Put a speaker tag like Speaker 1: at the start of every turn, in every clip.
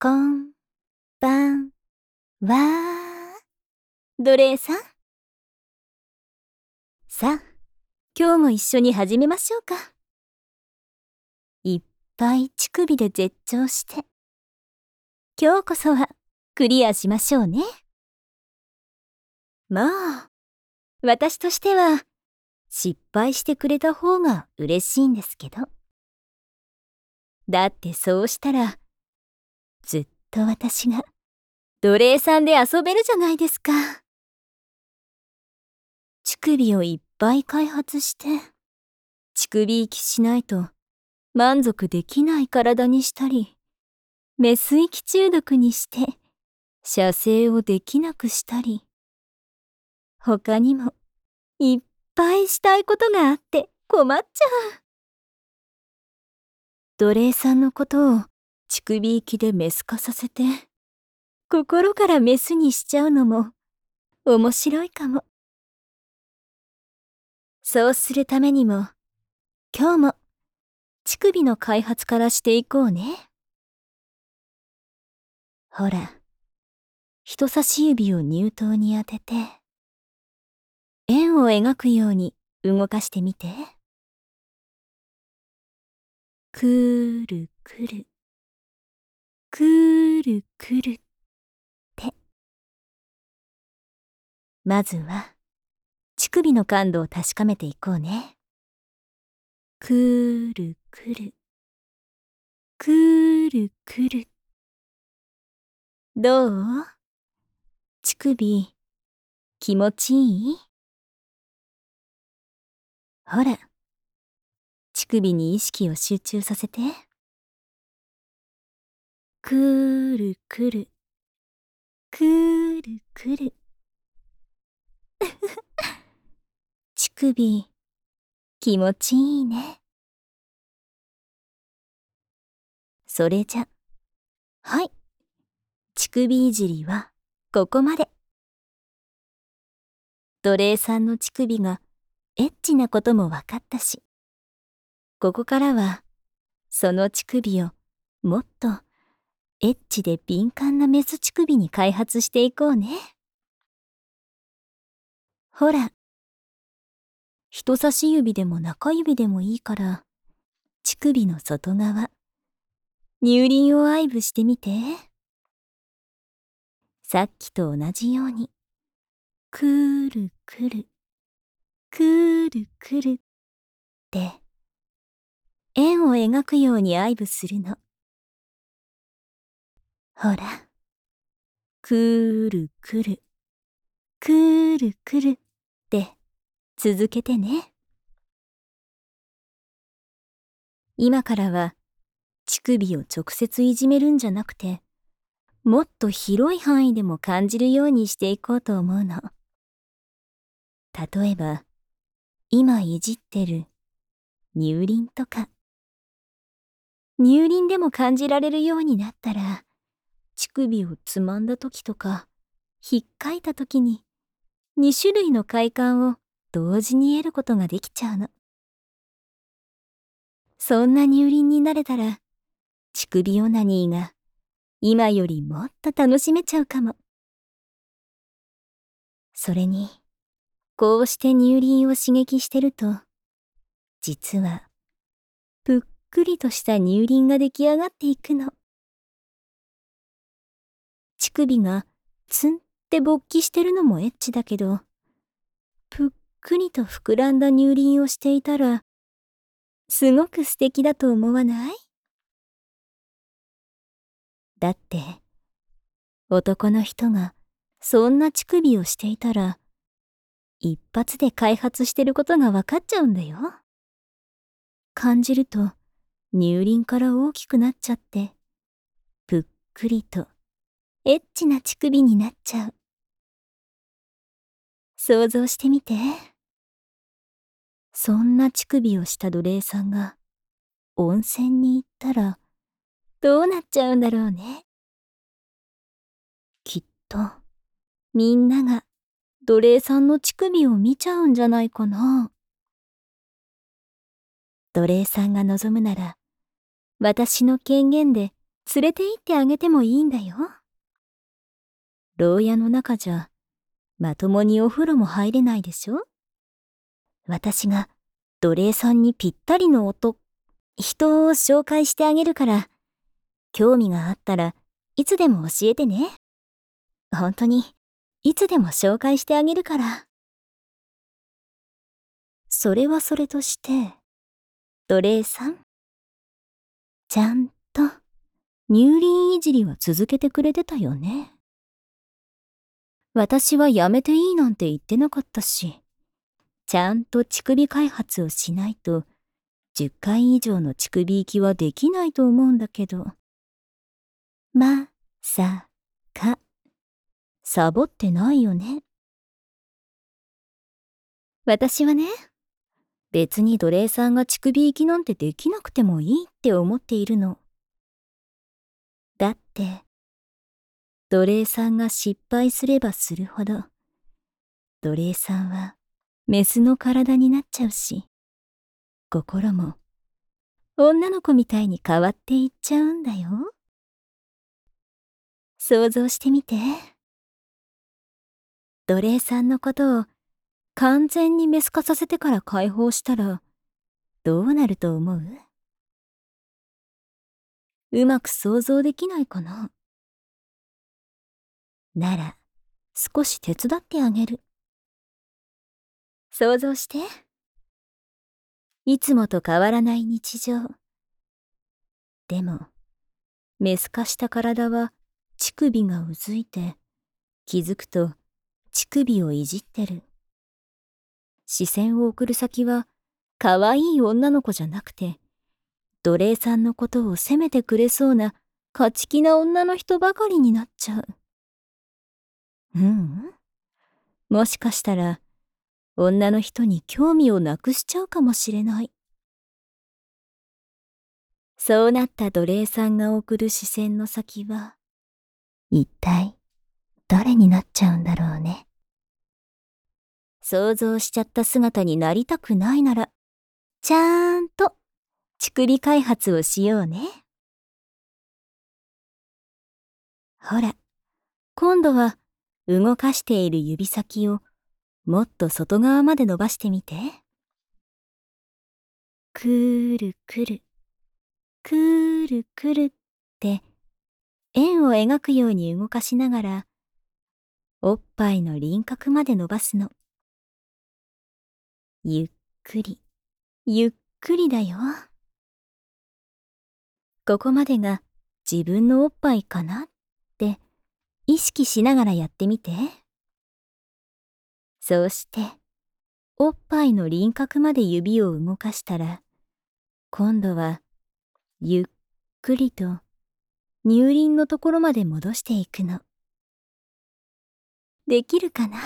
Speaker 1: こんばんは。奴隷さん。さあ、今日も一緒に始めましょうか。いっぱい乳首で絶頂して、今日こそはクリアしましょうね。まあ、私としては失敗してくれた方が嬉しいんですけど。だってそうしたら、ずっと私が奴隷さんで遊べるじゃないですか。乳首をいっぱい開発して、乳首息しないと満足できない体にしたり、メス息中毒にして射精をできなくしたり、他にもいっぱいしたいことがあって困っちゃう。奴隷さんのことを乳首息でメス化させて、心からメスにしちゃうのも面白いかも。そうするためにも、今日も乳首の開発からしていこうね。ほら、人差し指を乳頭に当てて、円を描くように動かしてみて。くるくる、くるくるって。まずは、乳首の感度を確かめていこうね。くるくる、くるくる。どう？乳首、気持ちいい？ほら、乳首に意識を集中させて。くるくる、くるくる。乳首、気持ちいいね。それじゃ、はい。乳首いじりはここまで。奴隷さんの乳首がエッチなことも分かったし、ここからはその乳首をもっとエッチで敏感なメス乳首に開発していこうね。ほら、人差し指でも中指でもいいから、乳首の外側、乳輪を愛撫してみて。さっきと同じように、くるくる、くるくるって、円を描くように愛撫するの。ほら、くるくる、くるくるって続けてね。今からは乳首を直接いじめるんじゃなくて、もっと広い範囲でも感じるようにしていこうと思うの。例えば、今いじってる乳輪とか、乳輪でも感じられるようになったら、乳首をつまんだ時とか、ひっかいた時に、2種類の快感を同時に得ることができちゃうの。そんな乳輪になれたら、乳首オナニーが今よりもっと楽しめちゃうかも。それに、こうして乳輪を刺激してると、実は、ぷっくりとした乳輪が出来上がっていくの。乳首がツンって勃起してるのもエッチだけど、ぷっくりと膨らんだ乳輪をしていたら、すごく素敵だと思わない？だって、男の人がそんな乳首をしていたら、一発で開発してることが分かっちゃうんだよ。感じると乳輪から大きくなっちゃって、ぷっくりとエッチな乳首になっちゃう。想像してみて。そんな乳首をした奴隷さんが温泉に行ったらどうなっちゃうんだろうね。きっとみんなが奴隷さんの乳首を見ちゃうんじゃないかな。奴隷さんが望むなら、私の権限で連れて行ってあげてもいいんだよ。牢屋の中じゃ、まともにお風呂も入れないでしょ。私が奴隷さんにぴったりの人を紹介してあげるから、興味があったらいつでも教えてね。本当に、いつでも紹介してあげるから。それはそれとして、奴隷さん、ちゃんと乳輪いじりは続けてくれてたよね。私はやめていいなんて言ってなかったし、ちゃんと乳首開発をしないと、10回以上の乳首行きはできないと思うんだけど。まさか、サボってないよね。私はね、別に奴隷さんが乳首行きなんてできなくてもいいって思っているの。だって、奴隷さんが失敗すればするほど、奴隷さんはメスの体になっちゃうし、心も女の子みたいに変わっていっちゃうんだよ。想像してみて。奴隷さんのことを完全にメス化させてから解放したらどうなると思う？うまく想像できないかな？なら少し手伝ってあげる。想像して。いつもと変わらない日常。でも、メス化した体は乳首がうずいて、気づくと乳首をいじってる。視線を送る先は可愛い女の子じゃなくて、奴隷さんのことを責めてくれそうな勝ち気な女の人ばかりになっちゃう。もしかしたら女の人に興味をなくしちゃうかもしれない。そうなった奴隷さんが送る視線の先は一体誰になっちゃうんだろうね。想像しちゃった姿になりたくないなら、ちゃんと乳首開発をしようね。ほら、今度は動かしている指先をもっと外側まで伸ばしてみて。くるくる、くるくるって円を描くように動かしながら、おっぱいの輪郭まで伸ばすの。ゆっくり、ゆっくりだよ。ここまでが自分のおっぱいかなって意識しながらやってみて。そうして、おっぱいの輪郭まで指を動かしたら、今度はゆっくりと乳輪のところまで戻していくの。できるかな？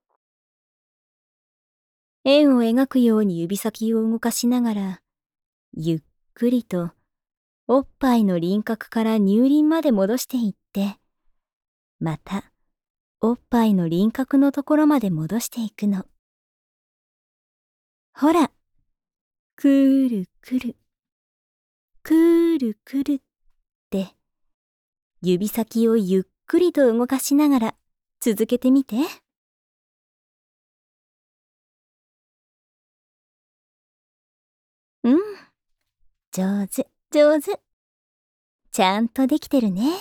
Speaker 1: 円を描くように指先を動かしながら、ゆっくりとおっぱいの輪郭から乳輪まで戻していって、またおっぱいの輪郭のところまで戻していくの。ほら、くるくる、くるくるって、指先をゆっくりと動かしながら続けてみて。うん、上手、上手。ちゃんとできてるね。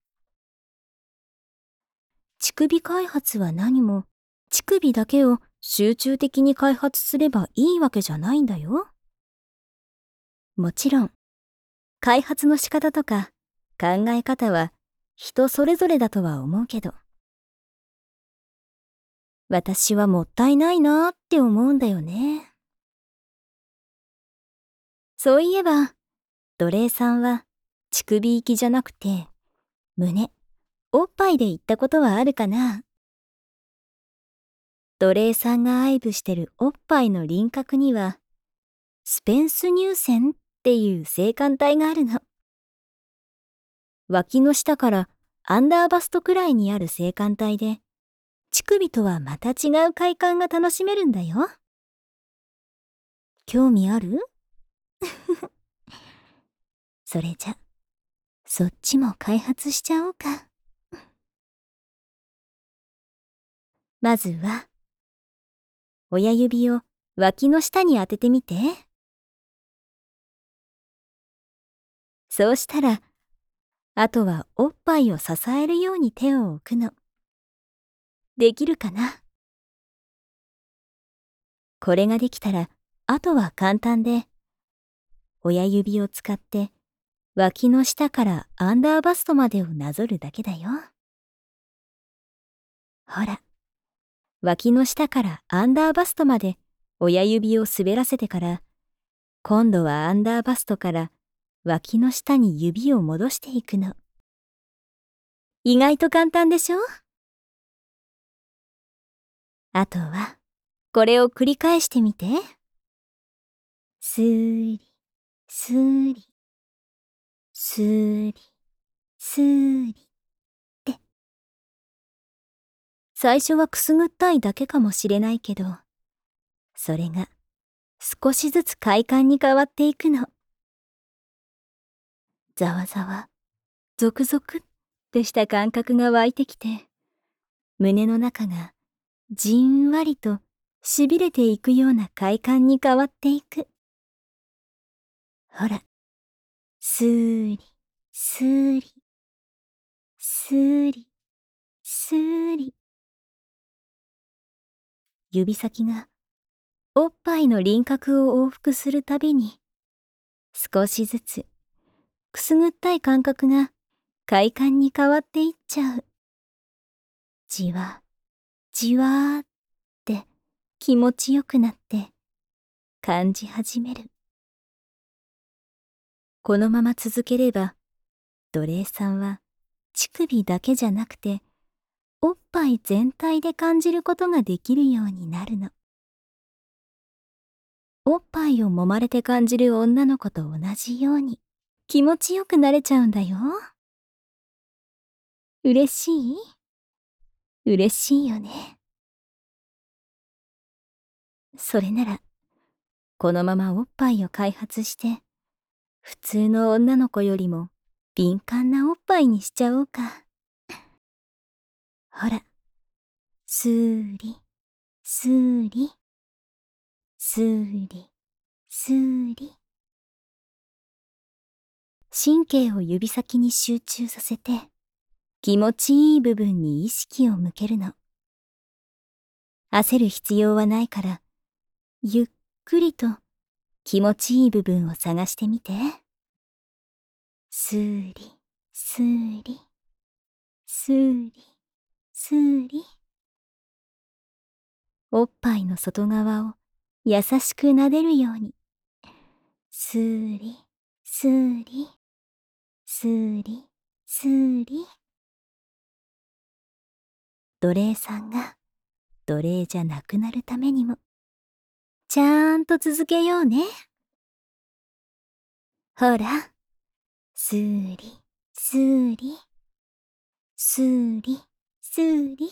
Speaker 1: 乳首開発は何も、乳首だけを集中的に開発すればいいわけじゃないんだよ。もちろん、開発の仕方とか考え方は人それぞれだとは思うけど、私はもったいないなーって思うんだよね。そういえば、奴隷さんは乳首行きじゃなくて、胸、おっぱいで行ったことはあるかな？奴隷さんが愛撫してるおっぱいの輪郭には、スペンス乳腺っていう性感帯があるの。脇の下からアンダーバストくらいにある性感帯で、乳首とはまた違う快感が楽しめるんだよ。興味ある？それじゃ、 そっちも開発しちゃおうか。まずは、親指を脇の下に当ててみて。そうしたら、あとはおっぱいを支えるように手を置くの。できるかな？これができたら、あとは簡単で、親指を使って脇の下からアンダーバストまでをなぞるだけだよ。ほら、脇の下からアンダーバストまで親指を滑らせてから、今度はアンダーバストから脇の下に指を戻していくの。意外と簡単でしょ？あとは、これを繰り返してみて。スーリ、スーリ、スーリ、スーリって。最初はくすぐったいだけかもしれないけど、それが少しずつ快感に変わっていくの。ざわざわ、ゾクゾクってした感覚が湧いてきて、胸の中がじんわりとしびれていくような快感に変わっていく。ほら、スーリ、スーリ、スーリ、スーリ。指先がおっぱいの輪郭を往復するたびに、少しずつくすぐったい感覚が快感に変わっていっちゃう。じわ、じわーって気持ちよくなって感じ始める。このまま続ければ、奴隷さんは乳首だけじゃなくて、おっぱい全体で感じることができるようになるの。おっぱいを揉まれて感じる女の子と同じように気持ちよくなれちゃうんだよ。嬉しい？嬉しいよね。それなら、このままおっぱいを開発して、普通の女の子よりも敏感なおっぱいにしちゃおうか。ほら、スーリ、スーリ、スーリ、スーリ。神経を指先に集中させて、気持ちいい部分に意識を向けるの。焦る必要はないから、ゆっくりと気持ちいい部分を探してみて。スーリ、スーリ、スーリ、スーリ。おっぱいの外側を優しく撫でるように。スーリ、スーリ、スーリ、スーリ。奴隷さんが奴隷じゃなくなるためにも、ちゃんと続けようね。ほら、スーリ、スーリ、スーリ、スーリ。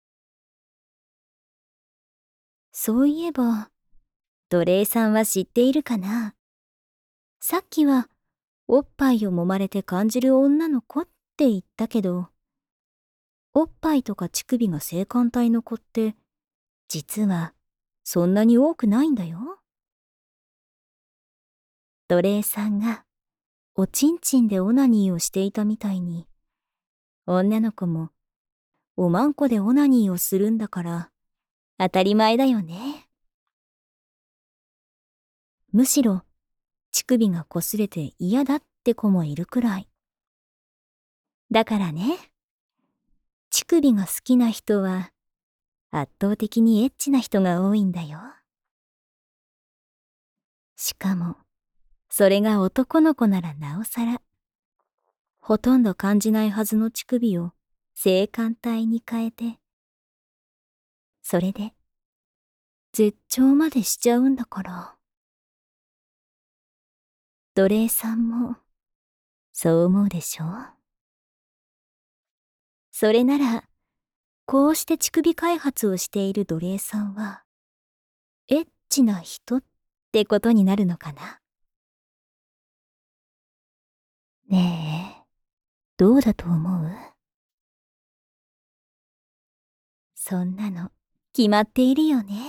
Speaker 1: そういえば、奴隷さんは知っているかな？さっきは、おっぱいを揉まれて感じる女の子って言ったけど、おっぱいとか乳首が性感帯の子って、実は、そんなに多くないんだよ。奴隷さんが、おちんちんでオナニーをしていたみたいに、女の子も、おまんこでオナニーをするんだから、当たり前だよね。むしろ、乳首が擦れて嫌だって子もいるくらい。だからね、乳首が好きな人は、圧倒的にエッチな人が多いんだよ。しかも、それが男の子ならなおさら、ほとんど感じないはずの乳首を性感帯に変えて、それで、絶頂までしちゃうんだから。奴隷さんも、そう思うでしょ？それなら、こうして乳首開発をしている奴隷さんは、エッチな人ってことになるのかな？ねえ、 どうだと思う？そんなの決まっているよね。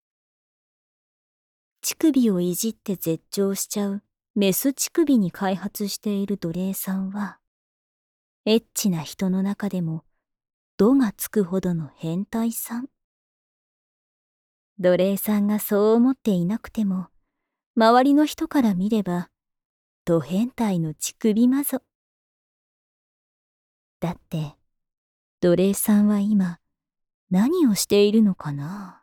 Speaker 1: 乳首をいじって絶頂しちゃうメス乳首に開発している奴隷さんは、エッチな人の中でも度がつくほどの変態さん。奴隷さんがそう思っていなくても、周りの人から見れば、ド変態の乳首魔女。だって、奴隷さんは今、何をしているのかな？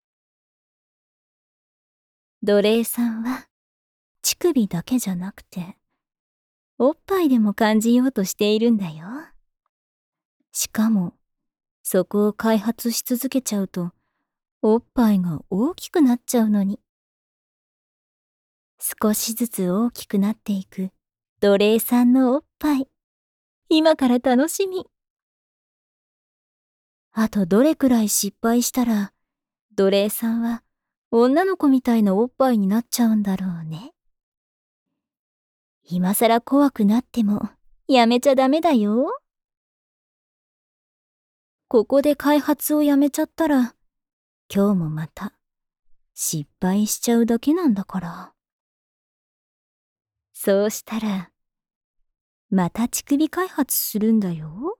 Speaker 1: 奴隷さんは、乳首だけじゃなくて、おっぱいでも感じようとしているんだよ。しかも、そこを開発し続けちゃうと、おっぱいが大きくなっちゃうのに。少しずつ大きくなっていく奴隷さんのおっぱい。今から楽しみ。あとどれくらい失敗したら、奴隷さんは女の子みたいなおっぱいになっちゃうんだろうね。今さら怖くなってもやめちゃダメだよ。ここで開発をやめちゃったら、今日もまた失敗しちゃうだけなんだから。そうしたら、また乳首開発するんだよ。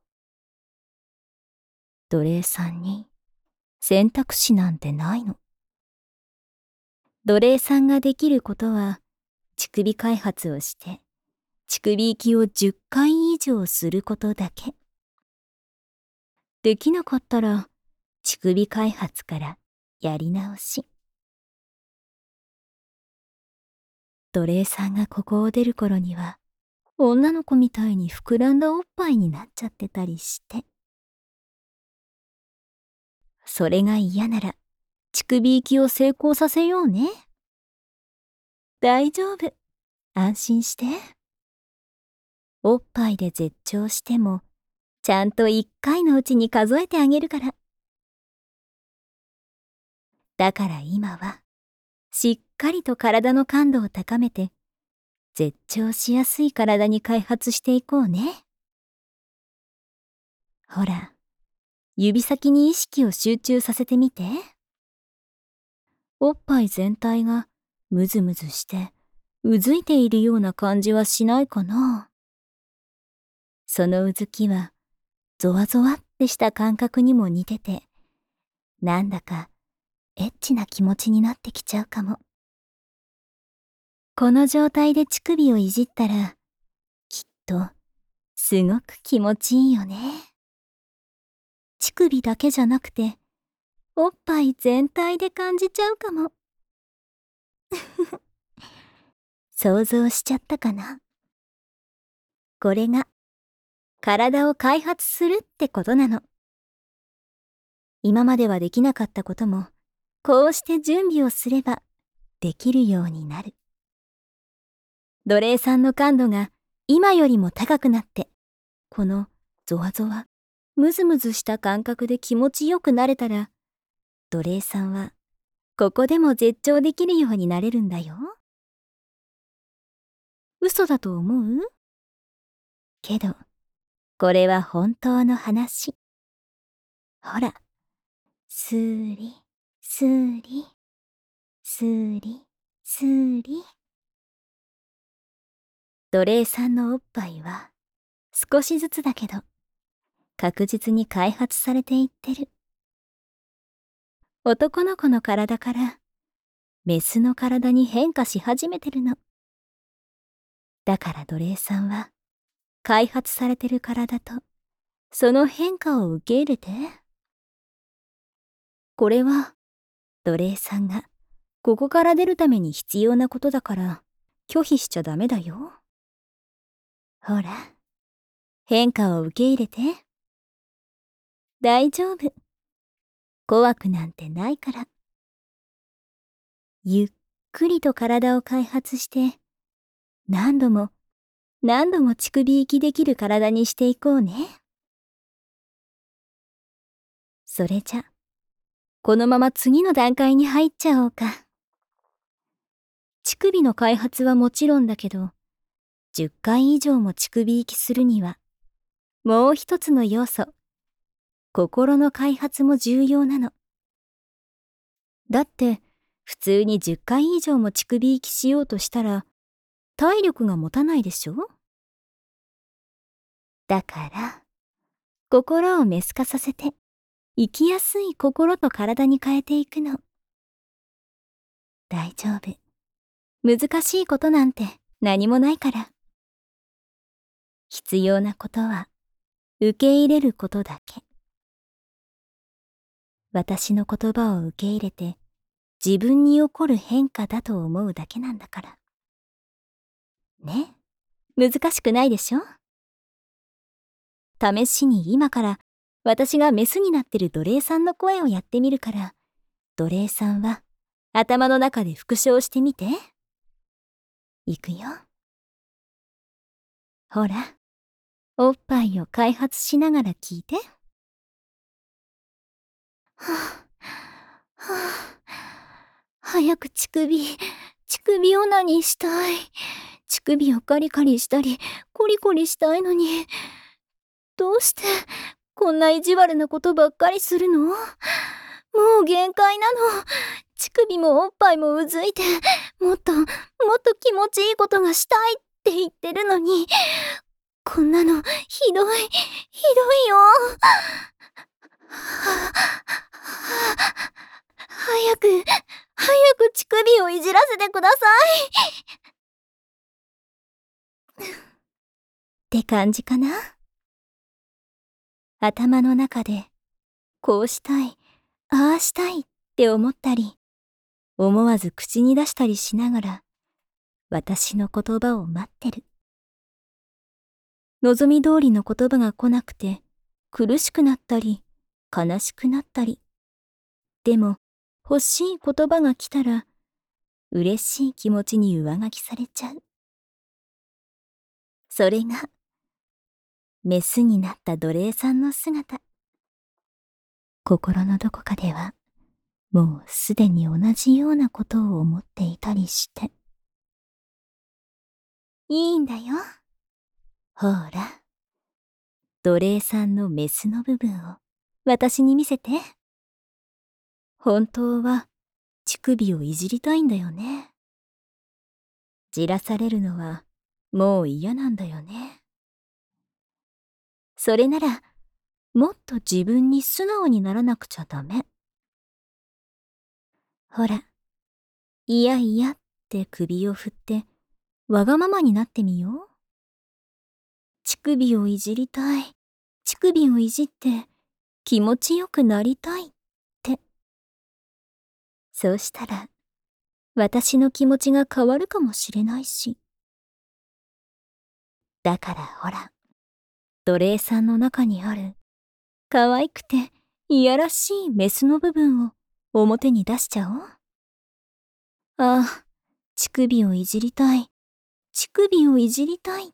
Speaker 1: 奴隷さんに選択肢なんてないの。奴隷さんができることは、乳首開発をして、乳首行きを10回以上することだけ。できなかったら、乳首開発からやり直し。奴隷さんがここを出る頃には、女の子みたいに膨らんだおっぱいになっちゃってたりして。それが嫌なら、乳首行きを成功させようね。大丈夫。安心して。おっぱいで絶頂しても、ちゃんと1回のうちに数えてあげるから。だから今は、しっかりと体の感度を高めて、絶頂しやすい体に開発していこうね。ほら、指先に意識を集中させてみて。おっぱい全体がムズムズしてうずいているような感じはしないかな。そのうずきはゾワゾワってした感覚にも似てて、なんだかエッチな気持ちになってきちゃうかも。この状態で乳首をいじったら、きっとすごく気持ちいいよね。乳首だけじゃなくて、おっぱい全体で感じちゃうかも。想像しちゃったかな。これが体を開発するってことなの。今まではできなかったことも、こうして準備をすればできるようになる。奴隷さんの感度が今よりも高くなって、このゾワゾワ、ムズムズした感覚で気持ちよくなれたら、奴隷さんはここでも絶頂できるようになれるんだよ。嘘だと思う？けど、これは本当の話。ほら、スーリ、スーリ、スーリ、スーリ。奴隷さんのおっぱいは少しずつだけど確実に開発されていってる。男の子の体からメスの体に変化し始めてるの。だから奴隷さんは開発されてる体とその変化を受け入れて。これは奴隷さんがここから出るために必要なことだから拒否しちゃダメだよ。ほら、変化を受け入れて。大丈夫。怖くなんてないから。ゆっくりと体を開発して、何度も何度も乳首行きできる体にしていこうね。それじゃ、このまま次の段階に入っちゃおうか。乳首の開発はもちろんだけど、10回以上も乳首行きするには、 もう一つの要素、心の開発も重要なの。だって、普通に10回以上も乳首息しようとしたら、体力が持たないでしょ？だから、心をメス化させて、生きやすい心と体に変えていくの。大丈夫。難しいことなんて何もないから。必要なことは、受け入れることだけ。私の言葉を受け入れて、自分に起こる変化だと思うだけなんだから。ね？難しくないでしょ？試しに今から私がメスになってる奴隷さんの声をやってみるから、奴隷さんは頭の中で復唱してみて。いくよ。ほら、おっぱいを開発しながら聞いて。はぁ、はぁ、早く乳首オナニーしたい。乳首をカリカリしたり、コリコリしたいのに、どうしてこんな意地悪なことばっかりするの？もう限界なの。乳首もおっぱいもうずいて、もっと気持ちいいことがしたいって言ってるのに、こんなのひどいよ。早く乳首をいじらせてください。って感じかな？頭の中で、こうしたい、ああしたいって思ったり、思わず口に出したりしながら、私の言葉を待ってる。望み通りの言葉が来なくて、苦しくなったり、悲しくなったり。でも、欲しい言葉が来たら、嬉しい気持ちに上書きされちゃう。それが、メスになった奴隷さんの姿。心のどこかでは、もうすでに同じようなことを思っていたりして。いいんだよ。ほら、奴隷さんのメスの部分を私に見せて。本当は乳首をいじりたいんだよね。じらされるのはもう嫌なんだよね。それなら、もっと自分に素直にならなくちゃダメ。ほら、いやいやって首を振って、わがままになってみよう。乳首をいじりたい。乳首をいじって気持ちよくなりたいって。そうしたら、私の気持ちが変わるかもしれないし。だからほら、奴隷さんの中にある、可愛くていやらしいメスの部分を表に出しちゃおう。ああ、乳首をいじりたい。乳首をいじりたいって。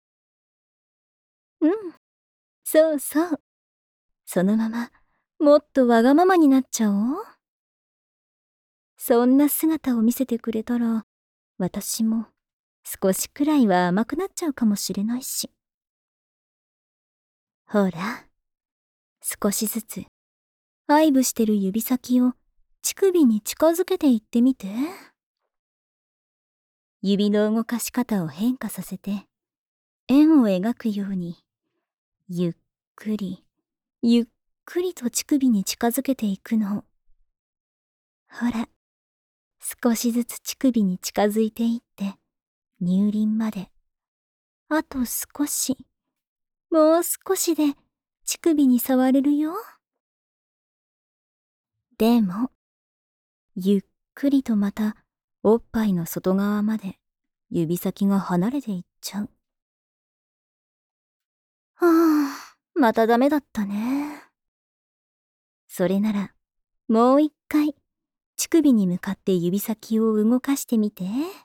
Speaker 1: うん、そうそう。そのまま、もっとわがままになっちゃおう。そんな姿を見せてくれたら、私も少しくらいは甘くなっちゃうかもしれないし。ほら、少しずつ、愛撫してる指先を乳首に近づけていってみて。指の動かし方を変化させて、円を描くように、ゆっくり、ゆっくりと乳首に近づけていくの。ほら、少しずつ乳首に近づいていって、乳輪まで。あと少し、もう少しで乳首に触れるよ。でも、ゆっくりとまたおっぱいの外側まで指先が離れていっちゃう。はあ、またダメだったね。それなら、もう一回、乳首に向かって指先を動かしてみて。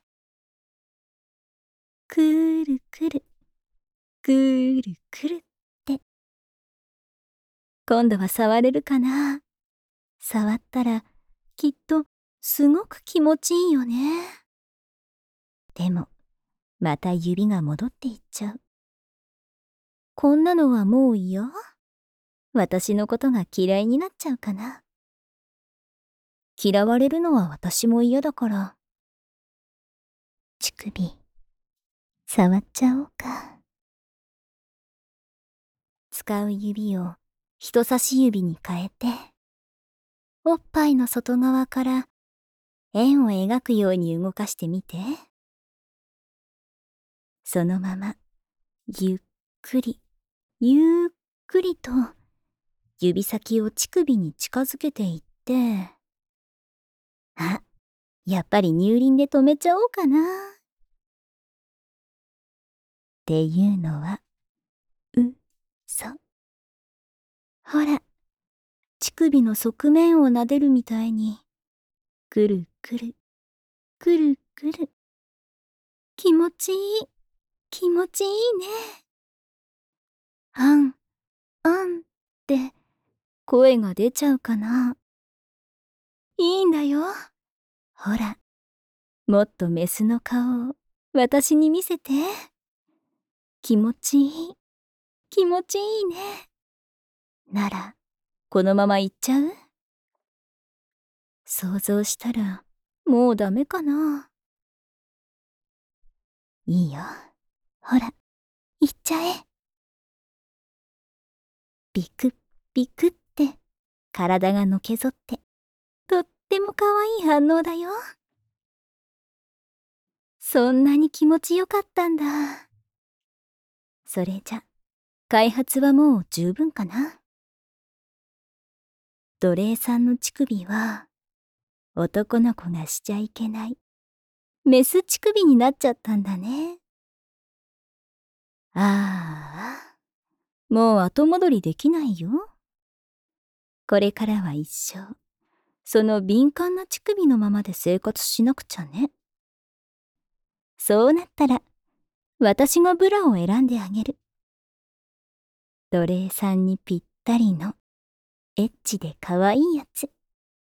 Speaker 1: くるくる、くるくるって。今度は触れるかな？触ったら、きっとすごく気持ちいいよね。でも、また指が戻っていっちゃう。 こんなのはもう嫌？私のことが嫌いになっちゃうかな。嫌われるのは私も嫌だから。乳首、触っちゃおうか。使う指を人差し指に変えて、おっぱいの外側から円を描くように動かしてみて。そのまま、ゆっくり、ゆっくりと、指先を乳首に近づけていって、あ、やっぱり乳輪で止めちゃおうかな。っていうのは、嘘。ほら、乳首の側面を撫でるみたいに、くるくる、くるくる。気持ちいい、気持ちいいね。あん、あんって声が出ちゃうかな。いいんだよ。ほら、もっとメスの顔を私に見せて。気持ちいい、気持ちいいね。なら、このまま行っちゃう？想像したら、もうダメかな。いいよ。ほら、行っちゃえ。ビクッビクって体がのけぞって、とっても可愛い反応だよ。そんなに気持ちよかったんだ。それじゃ、開発はもう十分かな。奴隷さんの乳首は、男の子がしちゃいけない、メス乳首になっちゃったんだね。ああ、もう後戻りできないよ。これからは一生、その敏感な乳首のままで生活しなくちゃね。そうなったら、私がブラを選んであげる。奴隷さんにぴったりの、エッチで可愛いやつ。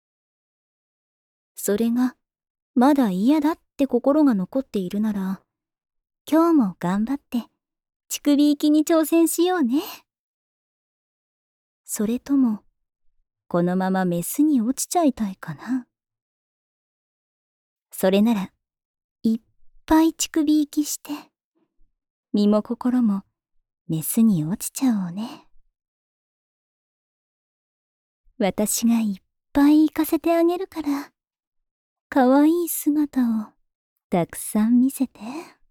Speaker 1: それが、まだ嫌だって心が残っているなら、今日も頑張って、乳首行きに挑戦しようね。それとも、このままメスに落ちちゃいたいかな。それなら、いっぱい乳首行きして、身も心もメスに落ちちゃおうね。私がいっぱい行かせてあげるから、可愛い姿をたくさん見せて。